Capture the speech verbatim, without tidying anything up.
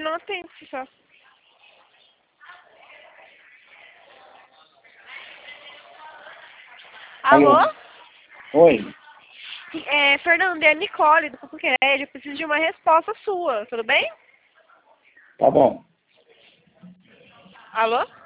não atende, só. Alô? Alô? Oi. É, Fernando, é a Nicole do Cupuquered. Eu preciso de uma resposta sua, tudo bem? Tá bom. Alô?